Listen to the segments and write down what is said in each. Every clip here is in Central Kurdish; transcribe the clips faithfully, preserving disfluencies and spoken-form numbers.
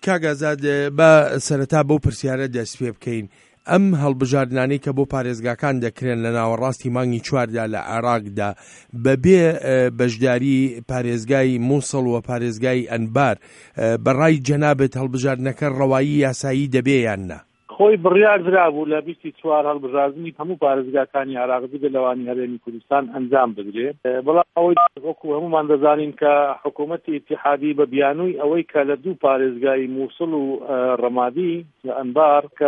کاگازاد بە سەرەتا بەو پرسیارە دەست پێ بکەین. ئەم هەڵبژاردنانەی کە بۆ پارێزگاکان دەکرێن لە ناوەڕاستی مانگی چواردا لە عێراقدا بەبێ بەشداری پارێزگای مووسڵ و پارێزگای ئەنبار بەڕای جەنابەت هەڵبژاردنەکە ڕەوایی یاسایی دەبێ یان نا؟ خۆی بڕیار درابوو لە بیستی چوار هەڵبژاردننی هەموو پارێزگاکانی عێراق بگە لەوانی هەرێمی کوردستان ئەنجام بدرێت. بەڵام ئەوەی وەکو هەموومان دەزانین کە حکوومەتی ئیتیحادی بە بیانووی ئەوەی کە لە دوو پارێزگای مووسڵ و ڕەمادی لە ئەنبار کە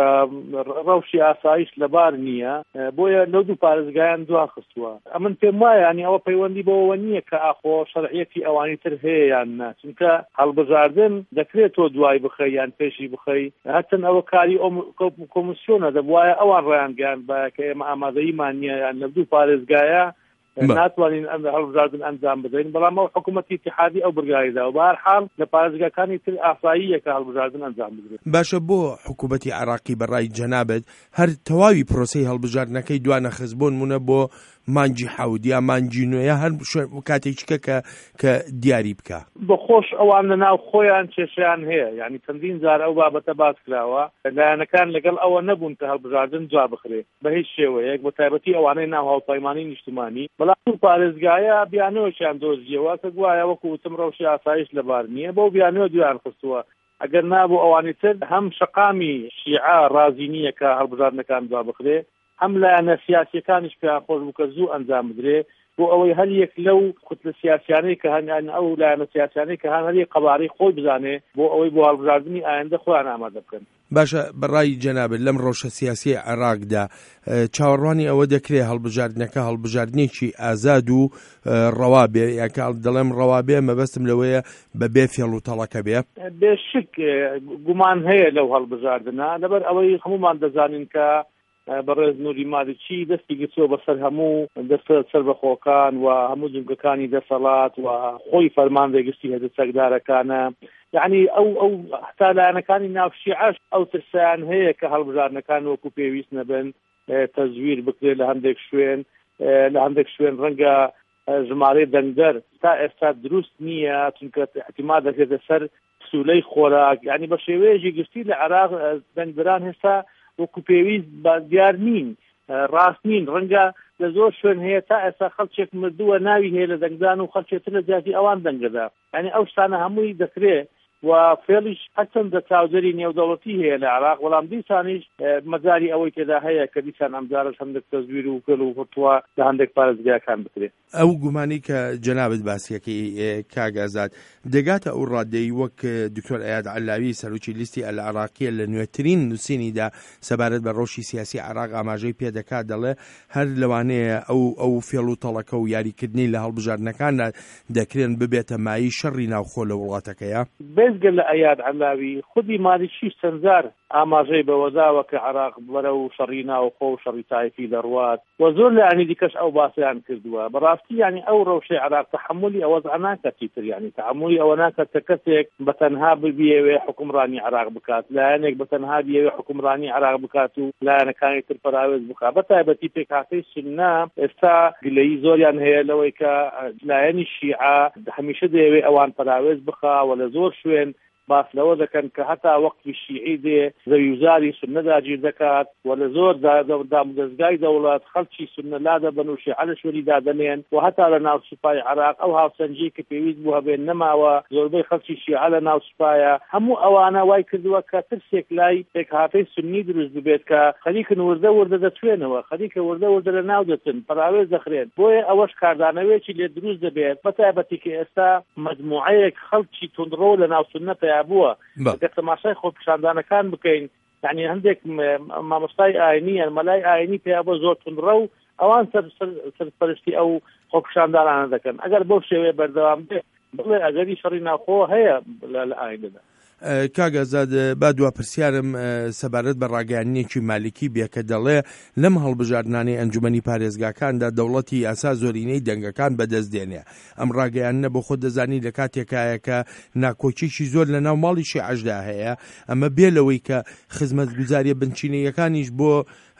ڕەوشی ئاسایش لەبار نییە، بۆیە لەو دوو پارێزگایان دواخستووە. ئەمن پێم وایە ینی ئەوە پەیوەندی بەوە نییە کە ئاخۆ شەرعیەتی ئەوانی تر هەیە یان نا، چونکە هەڵبژاردن دەکرێت تۆ دوای بخەی یان پێشی بخەی، هەرچەند ئەوە کاری کۆمسیۆنە دەبوایە ئەوان ڕایانگەیان بە کە ئێمە ئامادەییمان نییە یان لە دوو پارێزگایە ناتوانین ئەم هەڵبژاردن ئەنجام بدەین، بەڵام ئەو حکوومەتی ئیتیحادی ئەو بڕیاریدا و بەهەرحاڵ لە پارێزگاکانی تر ئاساییە کە هەڵبژاردن ئەنجام بدرێت. باشە، بۆ حکوومەتی عێراقی بەڕای جەنابەت هەر تەواوی پرۆسەی هەڵبژاردنەکەی دوانەخست بۆ نمونە بۆ مانگی حەوت یا مانگی نوێیە هەر کاتێکیکە کە کە دیاری بکە بەخۆش ئەوان لە ناو خۆیان کێشیان هەیە، یعنی چەندین جار ئەو بابەتە باس کراوە لایەنەکان لەگەڵ ئەوە نەبوون کە هەڵبژاردن جوا بخرێت بە هیچ شێوەیەک، بە تایبەتی ئەوانەی ناو هاوپەیمانی نیشتیمانی، بەڵام پارێزگایە بیانەوەشیان دۆزیەوە کە گوایە وەکو وتم ڕەوشی ئاسایش لەبار نییە، بەو بیانەوە دویان خستووە. ئەگەر نابوو ئەوانی تر هەم شەقامی شیعە ڕازی نییە کە هەڵبژاردنەکان جوا بخرێت، هەم لایەنە سیاسیەکانیش پێیان خۆش بوو کە زوو ئەنجام بدرێت، بۆ ئەوەی هەر یەک لەو کوتلە سیاسیانەی کە هەن ئەو لایەنە سیاسیانەی کە هەن هەر یەک قەبارەی خۆی بزانێ بۆ ئەوەی بۆ هەڵبژاردننی ئایندە خۆیان ئامادە بکەن. باشە، بەڕای جەنابەت لەم ڕەوشە سیاسی عێراقدا چاوەڕوانی ئەوە دەکرێت هەڵبژاردنەکە هەڵبژاردنێکی ئازاد و ڕەوا بێ، یاکە دەڵێم ڕەوا بێ مەبەستم لەوەیە بەبێ فێڵ و تەڵەکە بێ؟ بێشک گومان هەیە لەو هەڵبژاردنە، لەبەر ئەوەی هەمومان دەزانین کە بەڕێز نوری مالیکی دەستی گرتووە بەسەر هەموو دەستە سەربەخۆکان و هەموو جنگەکانی دەسەڵات و خۆی فەرماندەگشتی هەدە چەکدارەکانە، یعنی ئەو ئەو هەتا لایەنەکانی ناوشیعەش ئەو ترسیان هەیە کە هەڵبژاردنەکان وەکو پێویست نەبن تەزویر بکرێت لە هەندێک شوێن لە هەندێک شوێن ڕەنگە ژمارەی دەنگدەر تا ئێستا دروست نییە، چونکە احتیمال دەکرێتە سەر پسوولەی خۆراک، یعنی بە شێوەیەکی گشتی لە عێراق دەنگدەران هێستا وەکو پێویست دیار نین، ڕاست نین، ڕەنگە لە زۆر شوێن هەیە تا ئێستا خەڵکێک مردووە ناوی هەیە لە دەنگدان و خەڵکێتر لە جیاتی ئەوان دەنگەدا، یعنی ئەو شتانە هەمووی دەکرێت و فێڵیش هەرچەندە چاودێری نێودەوڵەتی هەیە لە عێراق، بەڵام دیسانیش مەجاری ئەوەی تێدا هەیە کە دیسان ئەمجارش هەندێک تەزویر و گەل و هەتووە لە هەندێک پارێزگاکان بکرێت. ئەو گومانی کە جەنابەت باسیەکەی کاگازاد دەگاتە ئەو ڕادەی وەک دکتۆر ئەیاد عەلاوی سەرۆکی لیستی ئەلعێراقیە لە نوێترین نووسینیدا سەبارەت بە ڕەوشی سیاسی عێراق ئاماژەی پێدەکات، دەڵێ هەر لەوانەیە ئەو ئەو فێڵ و تەڵەکە و یاریکردنی لە هەڵبژاردنەکاندا دەکرێن ببێتە مای شەڕی ناوخۆ لە وڵاتەکەیە. بێزگە لە ئەیاد عەلاوی خودی مالیکیش چەندجار ئاماژەی بەوەداوە کە عێراق بەرە و شەڕی ناوخۆ و شەڕی تایفی دەڕوات و زۆر لە ینی دیکەش ئەو باسییان کردووە. بەڕاستی ینی ئەو ڕەوشەی عێراق تەحملی ئەوەزع ناکەتی تر، ینی تەحملی ئەوە ناکات کە کەسێک بەتەنها ببیەوێ حکومڕانی عێراق بکات، لایەنێک بەتەنها بیەوێ حکومڕانی عێراق بکات و لایەنەکانی تر پەراوێز بکات. بەتایبەتی پێکهاتەی سوننا ئێستا گلەیی زۆریان هەیە لەوەی کە لایەنی شیعە هەمیشە دەیەوێ ئەوان پەراوێز بخاوە، لە زۆر شوێن باس لەوە دەکەن کە هەتا وەقتی شیعی دێ زەویوزاری سوننە داگیر دەکات و لە زۆر دامدەستگای دەوڵات خەڵکی سوننە لا دەبن و شیعە لە شوێنی دادەنێن و هەتا لە ناو سوپای عێراق ئەو هاوسەنجی کە پێویست بوو هەبێن نەماوە، زۆربەی خەڵکی شیعە لە ناو سوپایە. هەموو ئەوانە وای کردووە کە ترسێک لای پێکهاتەی سوننی دروست ببێت کە خەریکن وردە وردە دەتوێنەوە، خەریکە وردە وردە لە ناو دەچن، پەراوێز دەخرێن. بۆیە ئەوەش کاردانەوەیەکی لێ دروست دەبێت، بەتایبەتی کە ئێستا مجموعەیەک خەڵکی توندڕۆ لە ناو سوننە بووە کە تەماشای خۆپیشاندانەکان بکەین، یعنی هەندێک مامۆستای ئاینی مەلای ئاینی پێیا بۆ زۆر توندڕە و ئەوان سەرپەرشتی ئەو خۆپیشاندانانە دەکەن. ئەگەر بەو شێوەیە بەردەوام بێت بڵێ ئەگەری شەڕی ناوخۆ هەیە لە ئایندا. کاگازاد با دوا پرسیارم سەبارەت بە ڕاگەیاندنێکی مالیکی بێ کە دەڵێ لەم هەڵبژاردنانەی ئەنجومەنی پارێزگاکاندا دەوڵەتی یاسا زۆرینەی دەنگەکان بەدەست دێنێ. ئەم ڕاگەیاندنە بۆ خۆت دەزانی لە کاتێکایە کە ناکۆچێکی زۆر لە ناو ماڵی شیعەشدا هەیە، ئەمە بێ لەوەی کە خزمەتگوزاریە بنچینەیەکانیش بۆ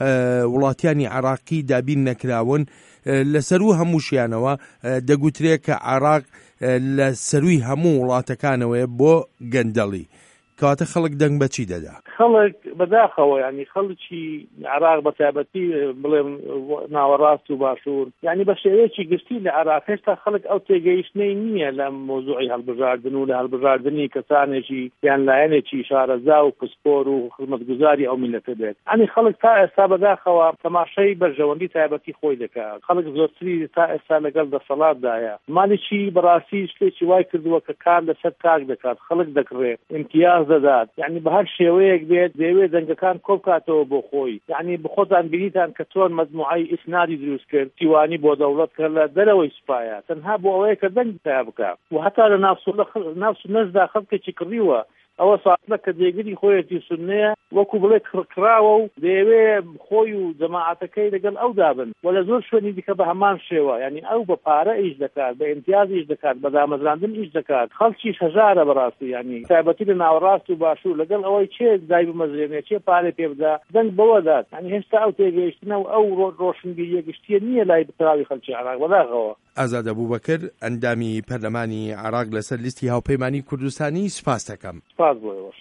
وڵاتیانی عێراقی دابین نەکراون لە سەرو هەمووشیانەوە دەگوترێت کە عێراق لە سەروی هەموو وڵاتەکانەوەی بۆ گەندەڵی. کەواتە خەڵک دەنگ بەچی دەدا؟ خەڵک بەداخەوە ینی خەڵکی عراق بە تایبەتی بڵێم ناوەڕاست و باشوور ینی بە شێوەیەکی گشتی لە عراق هێشتا خەڵک ئەو تێگەیشتنەی نییە لە مۆزوعی هەڵبژاردن و لە هەڵبژاردننی کەسانێکی یان لایەنێکی شارەزا و پسپۆر و خزمەتگوزاری ئەو میلەتە بێت ئەنی خەڵک تا ئێستا بەداخەوە تەماشای بەرژەوەندی تایبەتی خۆی دەکات خەڵک زۆرتری تا ئێستا لەگەڵ دەسەڵاتدایە مالیکی بەڕاستی شتێکی وای کردووە کە کار لەسەر تاک دەکات خەڵک دەکڕێت امتیاز دەدات یعنی بە هەر شێوەیەک بێت دەیەوێت دەنگەکان کۆبکاتەوە بۆ خۆی یعنی بخۆتان بینیتان کە تۆن مەجموعەی ئیسنادی دروست کرد تیوانی بۆ دەوڵەت کە لە دەرەوەی سوپایە تەنها بۆ ئەوەیە کە دەنگ تیا بکات و هەتا لە ناوسو نەزدا خەڵکێکی کڕیوە ئەوە ساڵە کە جێگیری خۆیەتی سنەیە وەکو بڵێ کڕاوە و دەیەوێ خۆی و جەماعەتەکەی لەگەڵ ئەو دابن و لە زۆر شوێنی دیکە بە هەمان شێوە ینی ئەو بە پارە ئیش دەکات بە ئیمتیاز ئیش دەکات بە دامەزراندن ئیش دەکات خەڵکیش هەژارە بەڕاستی ینی تایبەتی لە ناوەڕاست و باشوور لەگەڵ ئەوەی چێ دای بمەزرێنێ چێ پارێ پێ بدا دەنگ بەوە دات ینی هێشتا ئەو تێگەیشتنە و ئەو ڕۆشنبیری یەکشتیە نییە لای بتراوی خەڵکی عراق بەداخەوە. ئازاد ئەبوبەکر ئەندامی پەرلەمانی عراق لەسەر لیستی هاوپەیمانی کوردستانی سپاس دەکەم. سپاس بۆ